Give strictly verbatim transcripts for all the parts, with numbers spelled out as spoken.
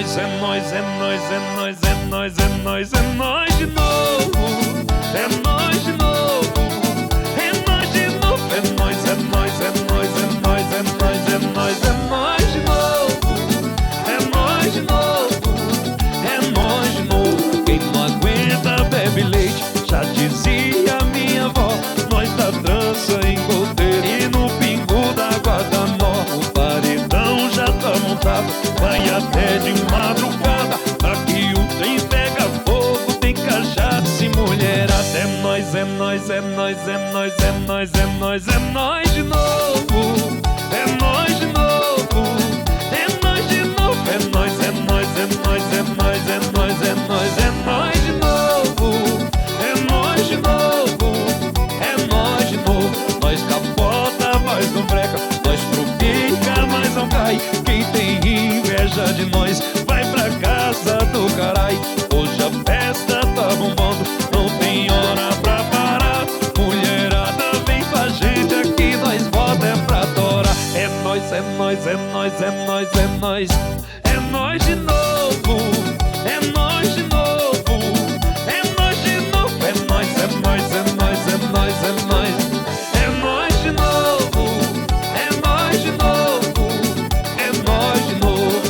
nós, é nós, é nós, é nós, é nós, é nós, é nós de novo. É nós de novo. É nós de novo. É nós, é nós, é nós, é nós, é nós, é nós, é nós de novo. É nós de novo. É nós de novo. Quem não aguenta bebe leite, já dizia minha avó. Nós da trança em goteiro e no pingo d'água da nó. O paredão já tá montado, vai até de madrugada. Aqui o trem pega fogo, tem cachaça e mulherada. É nós, é nós, é nós, é nós, é nós, é nós, é nós de novo. É nós de novo. É nós de novo. É nós, é nós, é nós, é nós, é nós, é nós, é nós de novo. É nós de novo. É nós de novo. Nós capota, mas não breca. Nós tropica, mas não cai. Quem tem inveja de nós vai pra casa do carai. Hoje a festa tá bombando, não tem hora pra parar. Mulherada, vem com a gente aqui, nós bota é pra torar. É nós, é nós, é nós, é nós, é nós. É nós de novo. É nós de novo. É nós de novo. É nós, é nós, é nós, é nós, é nós. É nós de novo. É nós de novo. É nós de novo.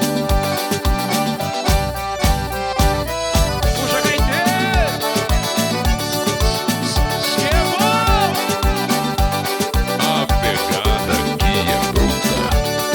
Puxa, gaiteiro! Chegou! A pegada aqui é bruta.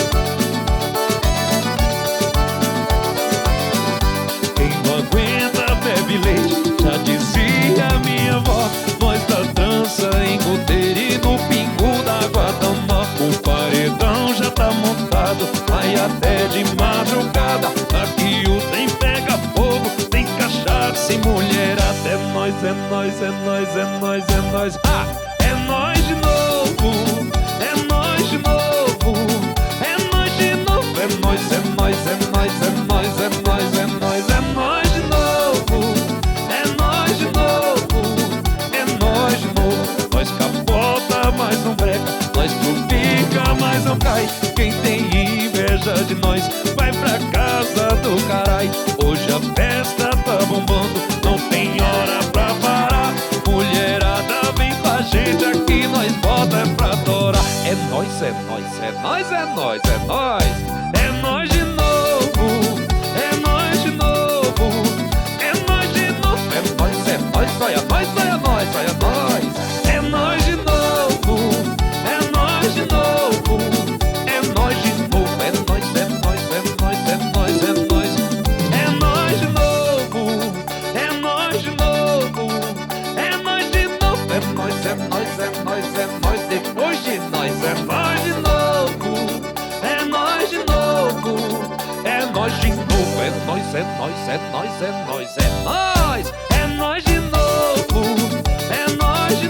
Quem não aguenta bebe leite, já dizia minha avó. Nós da trança em goteiro e no pingo d'água da nó. O paredão já tá montado, vai até de madrugada. Aqui o trem pega fogo, tem cachaça e mulherada. É nós, é nós, é nós, é nós, é nós. Ah, é nós de novo. É nós de novo. É nós de novo. É nós, é nós, é nós, é nós, é nós, é nós, é nós de novo. É nós de novo. É nós de novo. Nós capota, mas não breca. Nós tropica, mas não cai. Quem tem inveja de nós vai pra casa do carai. Hoje a festa tá bombando, não tem hora pra parar. Mulherada, vem com a gente aqui, nós bota é pra torar. É nós, é nós, é nós, é nós, é nós. É nós de novo. É nós de novo. É nós de novo. É nós, é nós, olha nós, olha nós, olha nós. É nós de novo. É nós de novo. É nós de novo. É nós, é nós, é nós, é nós, é nós. É nós de novo. É nós de novo. É nós de novo. É nós, é nós, é nós, é nós. Depois de nós é nós de novo. É nós de novo. É nós de novo. É nós, é nós, é nós, é nós, é nós. É nós. É nós de novo. É nós